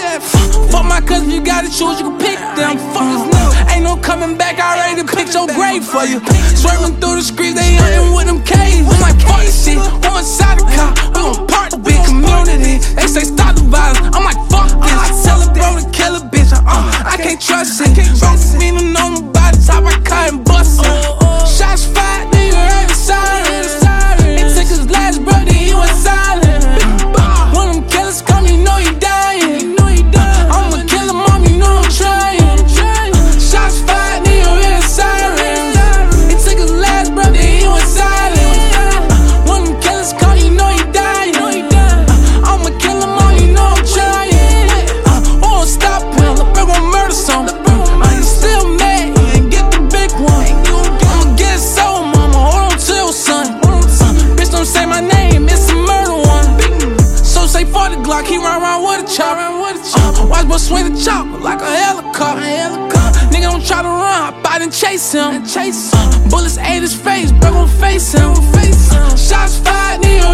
said, fuck my cousin, you gotta choose, you can pick them. Fuck this nigga, ain't no coming back, I already picked your grave for you. Swerving through the streets, they hunting with them K's. I'm like, fuck this shit, I'm inside the car, we gon' park the big community. They say stop the violence, I'm like, fuck this. I tell a bro to kill a bitch, I can't trust it. Bro, me to know nobody, top I cut and bust it. Shots fired, nigga, heard the siren. He took his last breath, then he went silent. One of them killers come, you know he dying. I'ma kill him, mom, you know I'm trying. Shots fired, nigga, heard the siren. He took his last breath, then he went silent. One of them killers come, you know he dying. I'ma kill him, mom, you know I'm trying. Won't stop him, we're gon' murder some. You still mad, you ain't get the big one. I'ma get soul, mama, hold on to your son. Bitch don't say my name, it's a murder one. So say for the Glock, he run around with a chop. Watch boy swing the chopper like a helicopter. Nigga don't try to run, hop out and chase him. Bullets ate his face, bro gon' face him. Shots fired, nigga